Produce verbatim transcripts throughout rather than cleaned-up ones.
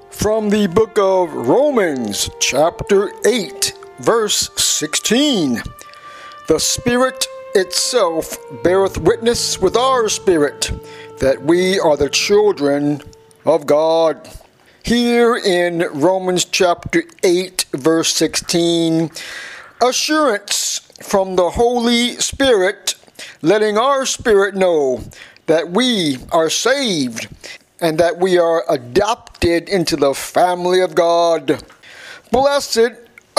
From the book of Romans, chapter eight, verse sixteen. The Spirit itself beareth witness with our spirit that we are the children of God. Here in Romans chapter eight, verse sixteen, assurance from the Holy Spirit, letting our spirit know that we are saved and that we are adopted into the family of God. Blessed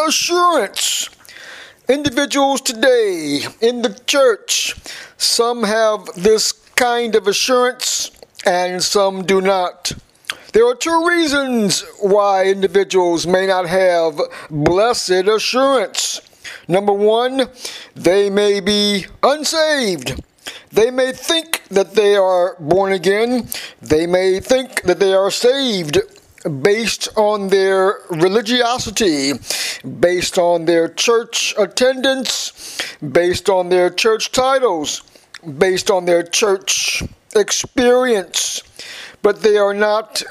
assurance. Individuals today in the church, some have this kind of assurance and some do not. There are two reasons why individuals may not have blessed assurance. Number one, they may be unsaved. They may think that they are born again. They may think that they are saved based on their religiosity, based on their church attendance, based on their church titles, based on their church experience. But they are not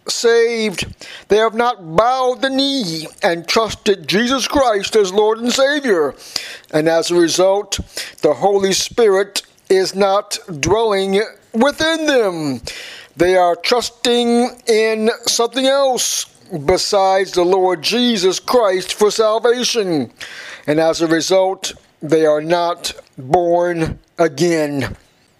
saved. They have not bowed the knee and trusted Jesus Christ as Lord and Savior. And as a result, the Holy Spirit is not dwelling within them. They are trusting in something else besides the Lord Jesus Christ for salvation. And as a result, they are not born again.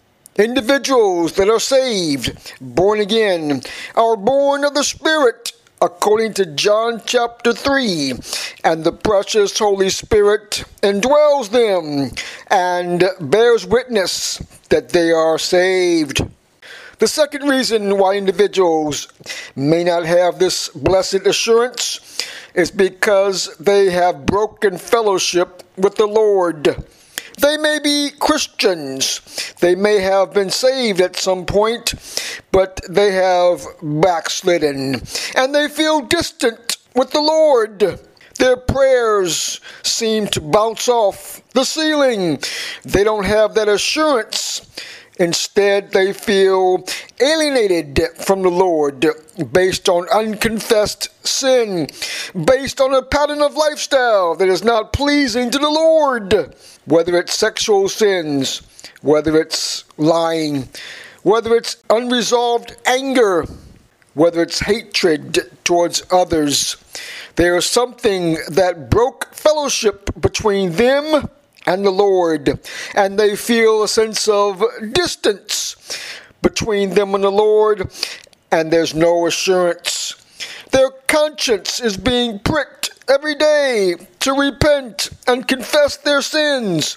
Individuals that are saved, born again, are born of the Spirit, according to John chapter three, and the precious Holy Spirit indwells them and bears witness that they are saved. The second reason why individuals may not have this blessed assurance is because they have broken fellowship with the Lord. They may be Christians. They may have been saved at some point, but they have backslidden, and they feel distant with the Lord. Their prayers seem to bounce off the ceiling. They don't have that assurance. Instead, they feel alienated from the Lord based on unconfessed sin, based on a pattern of lifestyle that is not pleasing to the Lord. Whether it's sexual sins, whether it's lying, whether it's unresolved anger, whether it's hatred towards others. There is something that broke fellowship between them and the Lord, and they feel a sense of distance between them and the Lord, and there's no assurance. Their conscience is being pricked every day to repent and confess their sins.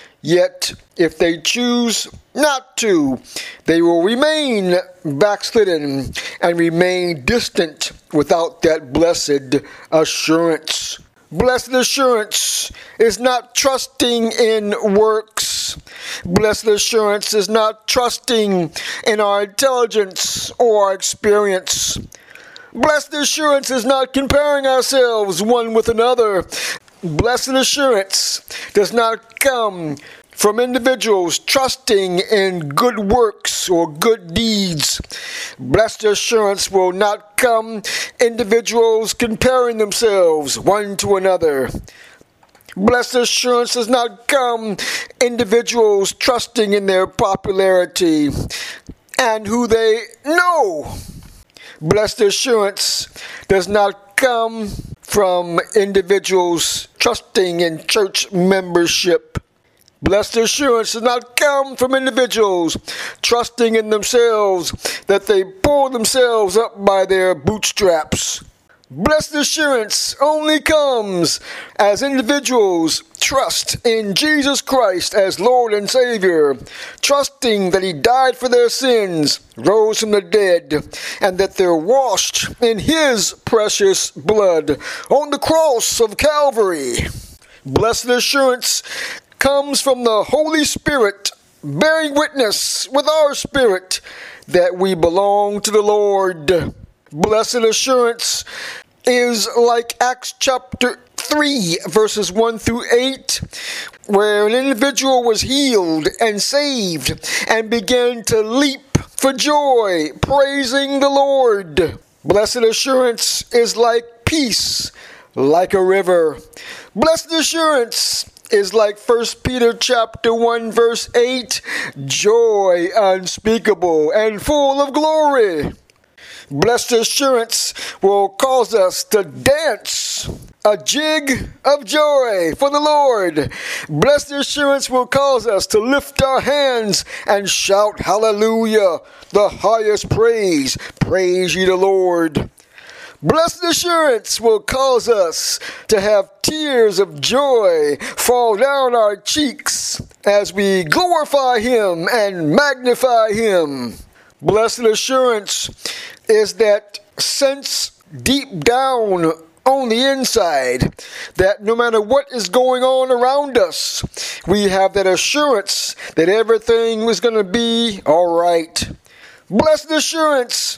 Yet, if they choose not to, they will remain backslidden and remain distant without that blessed assurance. Blessed assurance is not trusting in works. Blessed assurance is not trusting in our intelligence or our experience. Blessed assurance is not comparing ourselves one with another. Blessed assurance does not come from individuals trusting in good works or good deeds. Blessed assurance will not come individuals comparing themselves one to another. Blessed assurance does not come individuals trusting in their popularity and who they know. Blessed assurance does not come from individuals trusting in church membership. Blessed assurance does not come from individuals trusting in themselves that they pull themselves up by their bootstraps. Blessed assurance only comes as individuals trust in Jesus Christ as Lord and Savior, trusting that He died for their sins, rose from the dead, and that they're washed in His precious blood on the cross of Calvary. Blessed assurance comes from the Holy Spirit bearing witness with our spirit that we belong to the Lord. Blessed assurance is like Acts chapter three, verses one through eight, where an individual was healed and saved and began to leap for joy, praising the Lord. Blessed assurance is like peace, like a river. Blessed assurance is like First Peter chapter one verse eight, joy unspeakable and full of glory. Blessed assurance will cause us to dance a jig of joy for the Lord. Blessed assurance will cause us to lift our hands and shout hallelujah, the highest praise. Praise ye the Lord. Blessed assurance will cause us to have tears of joy fall down our cheeks as we glorify Him and magnify Him. Blessed assurance is that sense deep down on the inside that no matter what is going on around us, we have that assurance that everything is going to be all right. Blessed assurance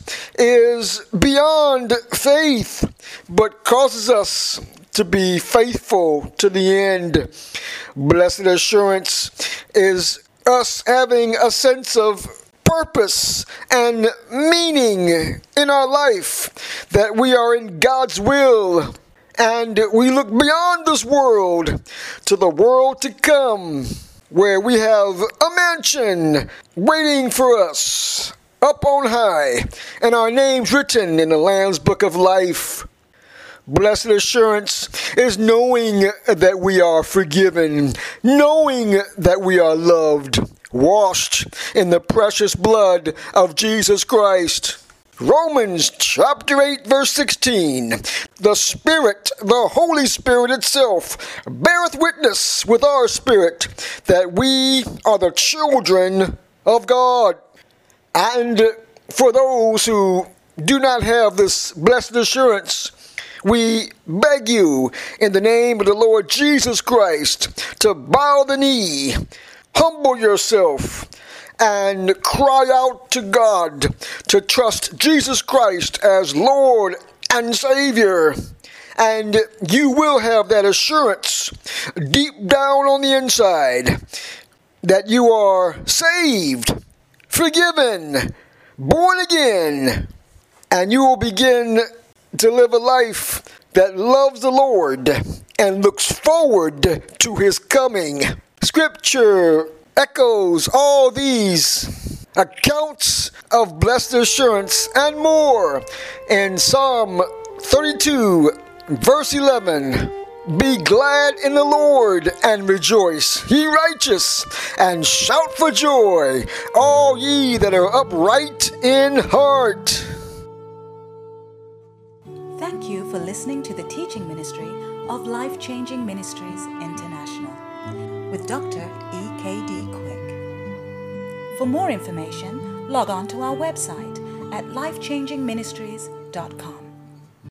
is beyond faith, but causes us to be faithful to the end. Blessed assurance is us having a sense of purpose and meaning in our life, that we are in God's will, and we look beyond this world to the world to come, where we have a mansion waiting for us up on high, and our names written in the Lamb's Book of Life. Blessed assurance is knowing that we are forgiven, knowing that we are loved, washed in the precious blood of Jesus Christ. Romans chapter eight verse sixteen. The Spirit, the Holy Spirit itself, beareth witness with our spirit that we are the children of God. And for those who do not have this blessed assurance, we beg you in the name of the Lord Jesus Christ to bow the knee, humble yourself, and cry out to God to trust Jesus Christ as Lord and Savior. And you will have that assurance deep down on the inside that you are saved, forgiven, born again, and you will begin to live a life that loves the Lord and looks forward to His coming. Scripture echoes all these accounts of blessed assurance and more in Psalm thirty-two, verse eleven. Be glad in the Lord and rejoice, ye righteous, and shout for joy, all ye that are upright in heart. Thank you for listening to the teaching ministry of Life Changing Ministries International with Doctor E K D Quick. For more information, log on to our website at life changing ministries dot com.